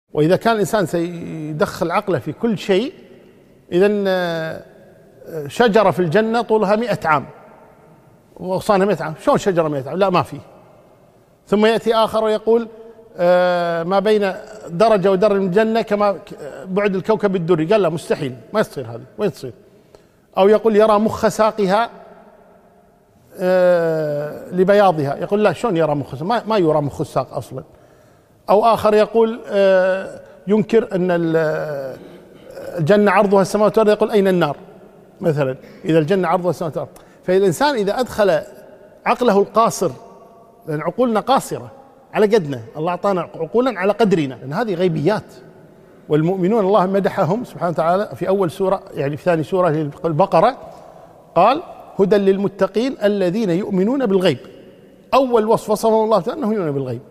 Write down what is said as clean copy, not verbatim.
وإذا كان الإنسان سيدخل عقله في كل شيء، إذن شجرة في الجنة طولها 100 عام وغصانها 100 عام، شلون شجرة 100 عام؟ لا، ما في. ثم يأتي آخر ويقول ما بين درجة ودرجة من الجنة كما بعد الكوكب الدري، قال لا مستحيل، ما يصير هذه، وين تصير؟ أو يقول يرى مخ ساقها لبياضها، يقول لا، شلون يرى مخ؟ ما يرى مخ الساق أصلا. أو آخر يقول ينكر أن الجنة عرضها السماوات والأرض، يقول أين النار مثلا إذا الجنة عرضها السماوات والأرض. فالإنسان إذا أدخل عقله القاصر، لأن عقولنا قاصرة على قدنا، الله أعطانا عقولا على قدرنا، لأن هذه غيبيات. والمؤمنون الله مدحهم سبحانه وتعالى في أول سورة، يعني في ثاني سورة البقرة، قال هدى للمتقين الذين يؤمنون بالغيب. أول وصف وصفهم الله تعالى أنهم يؤمنون بالغيب.